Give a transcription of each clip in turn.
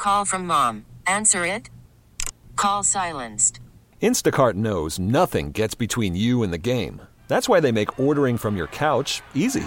Call from mom. Answer it. Call silenced. Instacart knows nothing gets between you and the game. That's why they make ordering from your couch easy.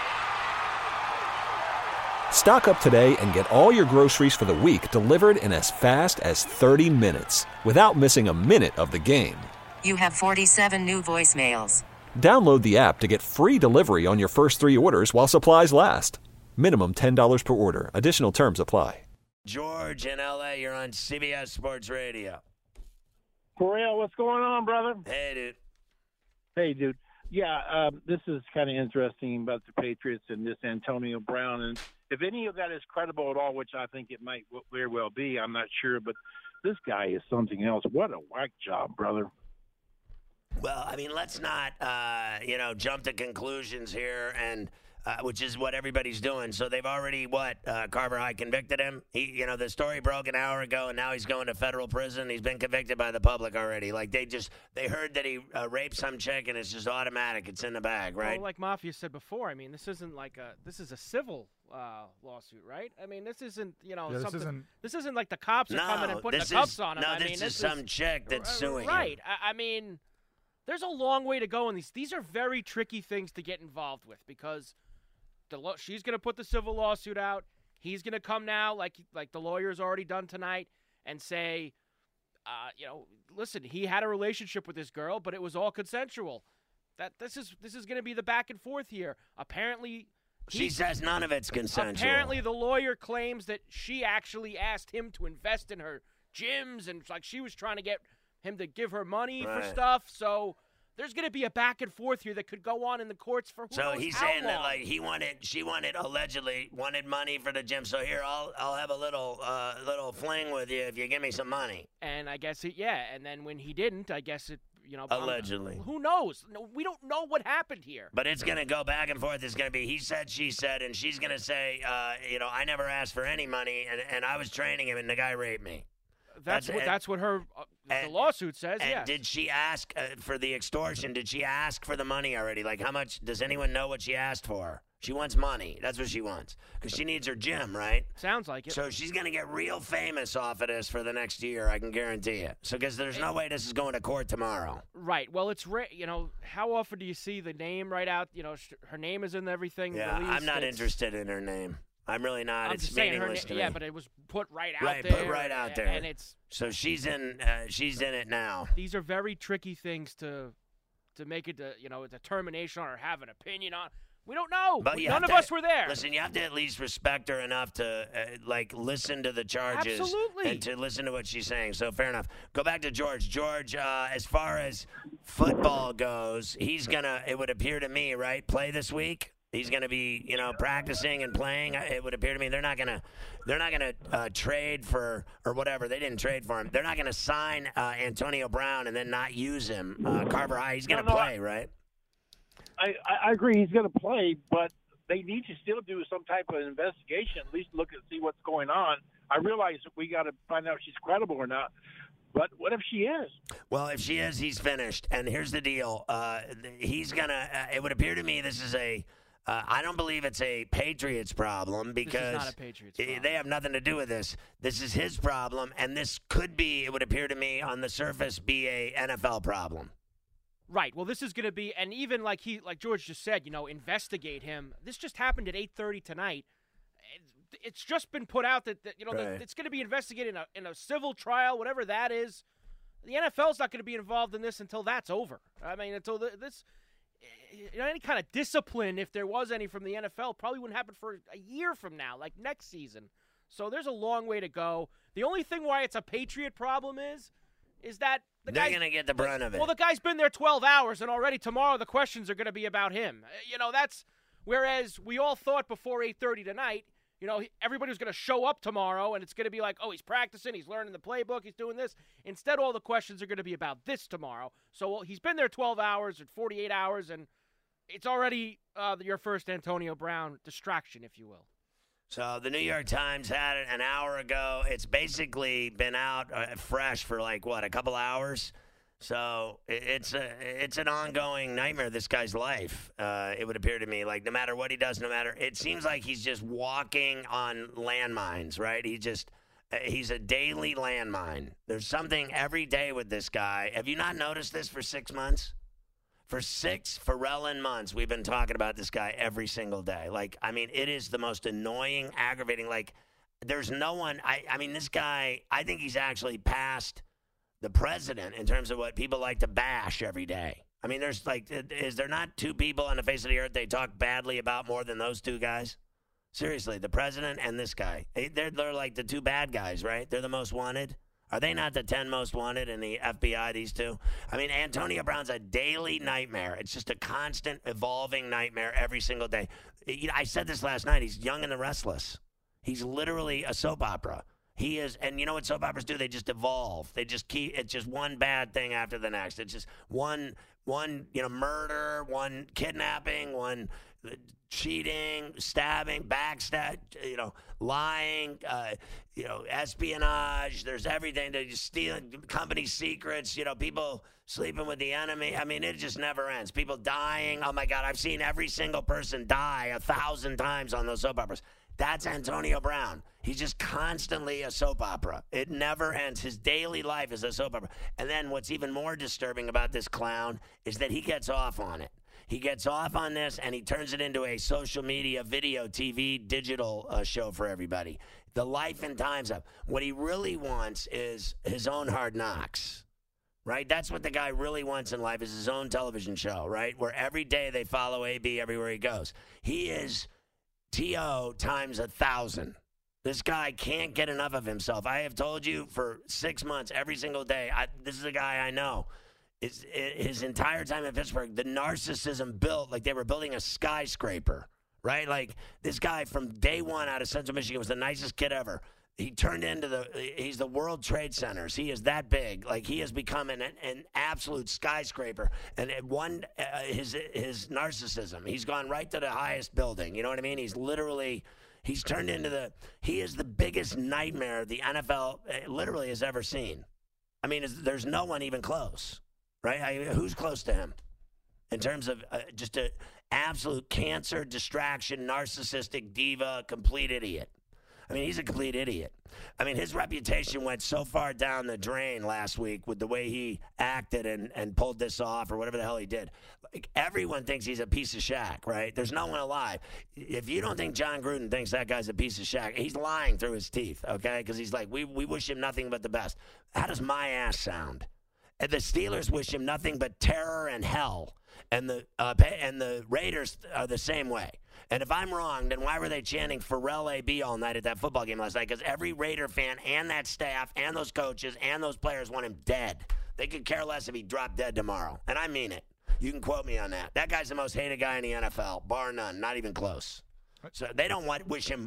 Stock up today and get all your groceries for the week delivered in as fast as 30 minutes without missing a minute of the game. You have 47 new voicemails. Download the app to get free delivery on your first 3 orders while supplies last. Minimum $10 per order. Additional terms apply. George in L.A., you're on CBS Sports Radio. For real, what's going on, brother? Hey, dude. Hey, dude. Yeah, this is kind of interesting about the Patriots and this Antonio Brown. And if any of that is credible at all, which I think it might very well be, I'm not sure. But this guy is something else. What a whack job, brother. Well, I mean, let's not, jump to conclusions here, and which is what everybody's doing. So they've already, Carver High convicted him. The story broke an hour ago, and now he's going to federal prison. He's been convicted by the public already. Like, they heard that he raped some chick, and it's just automatic. It's in the bag, right? Well, like Mafia said before, I mean, this isn't this is a civil lawsuit, right? I mean, this isn't, something. This isn't like the cops are coming and putting the cuffs on him. No, this is some chick that's suing him. Right. I mean, there's a long way to go in these. These are very tricky things to get involved with because she's going to put the civil lawsuit out. He's going to come now, like the lawyer's already done tonight, and say, listen, he had a relationship with this girl, but it was all consensual. That this is going to be the back and forth here. Apparently, she says none of it's consensual. Apparently, the lawyer claims that she actually asked him to invest in her gyms, and like she was trying to get him to give her money for stuff. So there's going to be a back and forth here that could go on in the courts for who knows he's how saying long. that she allegedly wanted money for the gym. So here, I'll have a little fling with you if you give me some money. And I guess and then when he didn't, I guess it, allegedly. Who knows? No, we don't know what happened here. But it's going to go back and forth. It's going to be he said, she said, and she's going to say, I never asked for any money, and I was training him, and the guy raped me. That's what her the lawsuit says. And did she ask for the extortion? Did she ask for the money already? Like, how much? Does anyone know what she asked for? She wants money. That's what she wants because she needs her gym, right? Sounds like it. So she's gonna get real famous off of this for the next year. I can guarantee you. So because there's no way this is going to court tomorrow. Right. Well, it's how often do you see the name right out? Her name is in everything. Yeah, released. I'm not interested in her name. I'm really not. I'm it's just saying meaningless to me. Yeah, but it was put right out right, there. Put right out there. And it's so she's in it now. These are very tricky things to make a determination on or have an opinion on. We don't know. But none of us were there. Listen, you have to at least respect her enough to listen to the charges. Absolutely. And to listen to what she's saying. So fair enough. Go back to George. George, as far as football goes, he's gonna. It would appear to me, right? Play this week. He's going to be, practicing and playing. It would appear to me they're not going to trade for or whatever. They didn't trade for him. They're not going to sign Antonio Brown and then not use him. Carver High, he's going to play, right? I agree. He's going to play, but they need to still do some type of investigation. At least look and see what's going on. I realize we got to find out if she's credible or not. But what if she is? Well, if she is, he's finished. And here's the deal. He's going to. It would appear to me this is a. I don't believe it's a Patriots problem because this is not a Patriots problem. They have nothing to do with this. This is his problem, and this could be, it would appear to me, on the surface, be a NFL problem. Right. Well, this is going to be, and even like George just said, investigate him. This just happened at 8:30 tonight. It's just been put out that right. It's going to be investigated in a civil trial, whatever that is. The NFL's not going to be involved in this until that's over. I mean, until this. Any kind of discipline, if there was any from the NFL, probably wouldn't happen for a year from now, like next season. So there's a long way to go. The only thing why it's a Patriot problem is that they're going to get the brunt of it. Well, the guy's been there 12 hours, and already tomorrow the questions are going to be about him. That's whereas we all thought before 8:30 tonight, everybody was going to show up tomorrow, and it's going to be like, oh, he's practicing, he's learning the playbook, he's doing this. Instead, all the questions are going to be about this tomorrow. So he's been there 12 hours or 48 hours, and it's already your first Antonio Brown distraction, if you will. So the New York Times had it an hour ago. It's basically been out fresh for a couple hours. So it's an ongoing nightmare, this guy's life, it would appear to me. Like, no matter what he does, it seems like he's just walking on landmines, right? He's a daily landmine. There's something every day with this guy. Have you not noticed this for 6 months? For 6 Pharrell months, we've been talking about this guy every single day. Like, I mean, it is the most annoying, aggravating. Like, there's no one. I mean, this guy, I think he's actually passed the president in terms of what people like to bash every day. I mean, there's like, is there not 2 people on the face of the earth they talk badly about more than those 2 guys? Seriously, the president and this guy. They're like the 2 bad guys, right? They're the most wanted. Are they not the 10 most wanted in the FBI, these 2? I mean, Antonio Brown's a daily nightmare. It's just a constant evolving nightmare every single day. You know, I said this last night. He's Young and the Restless. He's literally a soap opera. He is, and you know what soap operas do? They just evolve. They just keep, it's just one bad thing after the next. It's just one murder, one kidnapping, one cheating, stabbing, backstab, lying, espionage. There's everything. They're just stealing company secrets, people sleeping with the enemy. I mean, it just never ends. People dying. Oh, my God, I've seen every single person die 1,000 times on those soap operas. That's Antonio Brown. He's just constantly a soap opera. It never ends. His daily life is a soap opera. And then what's even more disturbing about this clown is that he gets off on it. He gets off on this, and he turns it into a social media, video, TV, digital show for everybody. The life and times of what he really wants is his own Hard Knocks, right? That's what the guy really wants in life, is his own television show, right? Where every day they follow AB everywhere he goes. He is T.O. times 1,000. This guy can't get enough of himself. I have told you for 6 months, every single day, this is a guy I know. His entire time in Pittsburgh, the narcissism built like they were building a skyscraper, right? Like this guy from day one out of Central Michigan was the nicest kid ever. He turned into he's the World Trade Centers. He is that big. Like he has become an absolute skyscraper. And his narcissism, he's gone right to the highest building. You know what I mean? He's turned into he is the biggest nightmare the NFL literally has ever seen. I mean, there's no one even close. Right? Who's close to him in terms of just an absolute cancer, distraction, narcissistic diva, complete idiot? I mean, he's a complete idiot. I mean, his reputation went so far down the drain last week with the way he acted and pulled this off or whatever the hell he did. Like, everyone thinks he's a piece of Shaq, right? There's no one alive. If you don't think John Gruden thinks that guy's a piece of Shaq, he's lying through his teeth, okay? Because he's like, we wish him nothing but the best. How does my ass sound? And the Steelers wish him nothing but terror and hell, and the Raiders are the same way. And if I'm wrong, then why were they chanting Pharrell AB all night at that football game last night? Because every Raider fan and that staff and those coaches and those players want him dead. They could care less if he dropped dead tomorrow, and I mean it. You can quote me on that. That guy's the most hated guy in the NFL, bar none, not even close. So they don't wish him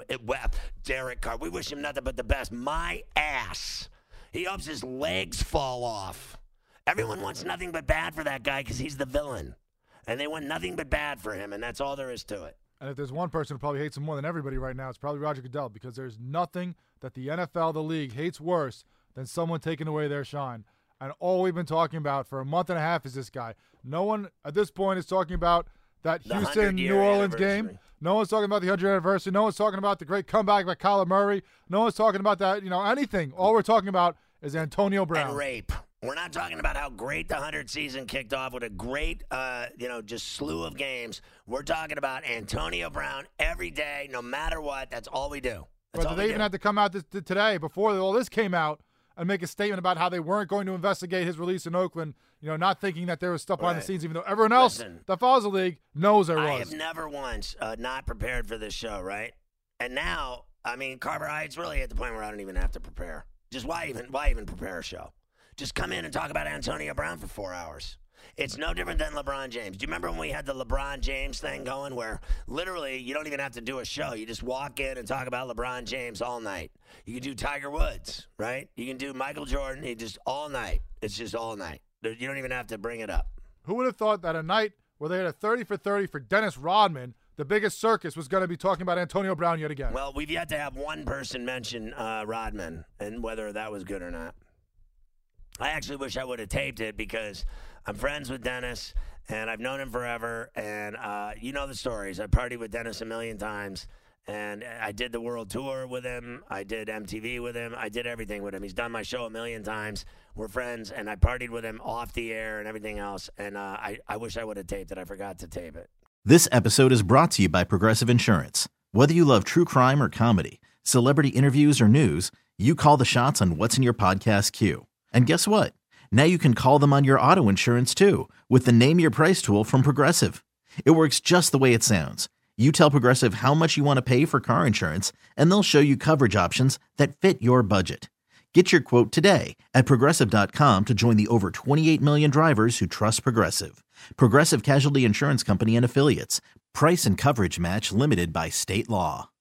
Derek Carr. We wish him nothing but the best. My ass. He hopes his legs fall off. Everyone wants nothing but bad for that guy because he's the villain. And they want nothing but bad for him, and that's all there is to it. And if there's one person who probably hates him more than everybody right now, it's probably Roger Goodell, because there's nothing that the NFL, the league, hates worse than someone taking away their shine. And all we've been talking about for a month and a half is this guy. No one at this point is talking about that Houston-New Orleans game. No one's talking about the 100th anniversary. No one's talking about the great comeback by Kyler Murray. No one's talking about that, anything. All we're talking about is Antonio Brown. And rape. We're not talking about how great the 100 season kicked off with a great, just slew of games. We're talking about Antonio Brown every day, no matter what. That's all we do. But they even had to come out today, before all this came out, and make a statement about how they weren't going to investigate his release in Oakland, not thinking that there was stuff behind the scenes, even though everyone else that follows the league knows there was. I have never once not prepared for this show, right? And now, Carver, it's really at the point where I don't even have to prepare. Just why even prepare a show? Just come in and talk about Antonio Brown for 4 hours. It's no different than LeBron James. Do you remember when we had the LeBron James thing going where literally you don't even have to do a show. You just walk in and talk about LeBron James all night. You can do Tiger Woods, right? You can do Michael Jordan, just all night. It's just all night. You don't even have to bring it up. Who would have thought that a night where they had a 30 for 30 for Dennis Rodman, the biggest circus, was going to be talking about Antonio Brown yet again? Well, we've yet to have one person mention Rodman and whether that was good or not. I actually wish I would have taped it because I'm friends with Dennis, and I've known him forever, and you know the stories. I partied with Dennis a million times, And I did the world tour with him. I did MTV with him. I did everything with him. He's done my show 1,000,000 times. We're friends, and I partied with him off the air and everything else. And I wish I would have taped it. I forgot to tape it. This episode is brought to you by Progressive Insurance. Whether you love true crime or comedy, celebrity interviews or news, you call the shots on what's in your podcast queue. And guess what? Now you can call them on your auto insurance too with the Name Your Price tool from Progressive. It works just the way it sounds. You tell Progressive how much you want to pay for car insurance, and they'll show you coverage options that fit your budget. Get your quote today at Progressive.com to join the over 28 million drivers who trust Progressive. Progressive Casualty Insurance Company and Affiliates. Price and coverage match limited by state law.